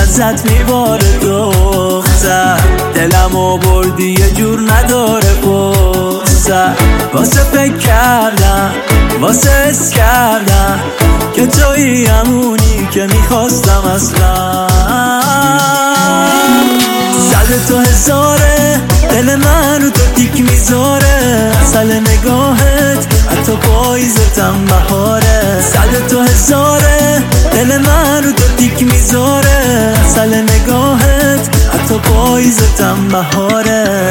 ازت میباره دختر، دلمو بردی یه جور نداره پستر. واسه فکر کردم، واسه حس کردم که تویی همونی که میخواستم اصلا. صد تو هزاره دل من رو تو تیک میذاره، اصل نگاهت حتی پاییزتم بهاره. صد تو هزاره دل من رو تو تیک میذاره، اصل نگاهت حتی پاییزتم بهاره.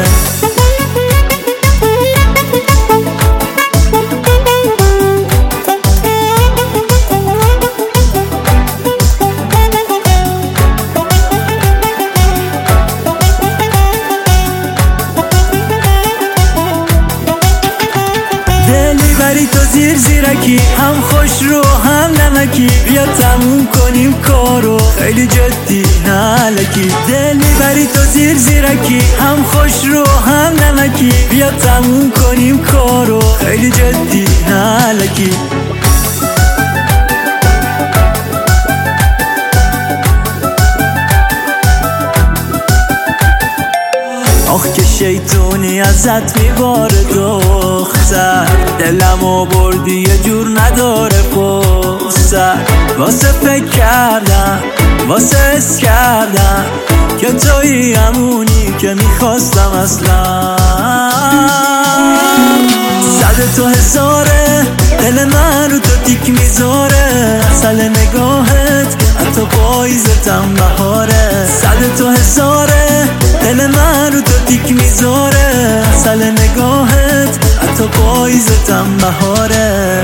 دلی بری تو زیر زیرکی، هم خوش رو هم نمکی، بیا تموم کنیم کارو خیلی جدی نالکی. دلی بری تو زیر زیرکی، هم خوش رو هم نمکی، بیا تموم کنیم کارو خیلی جدی نالکی. آخ که شیطونی ازت میباره دختر، دلمو بردی یه جور نداره پستر. واسه فکر کردم، واسه حس کردم که تویی همونی که میخواستم اصلا. صد تو هزاره دل من رو تو تیک میذاره، اصل نگاهت حتی پاییزتم بهاره. صد تو هزاره دل من رو تو تیک میذاره، اصل نگاهت حتی پاییزتم بهاره.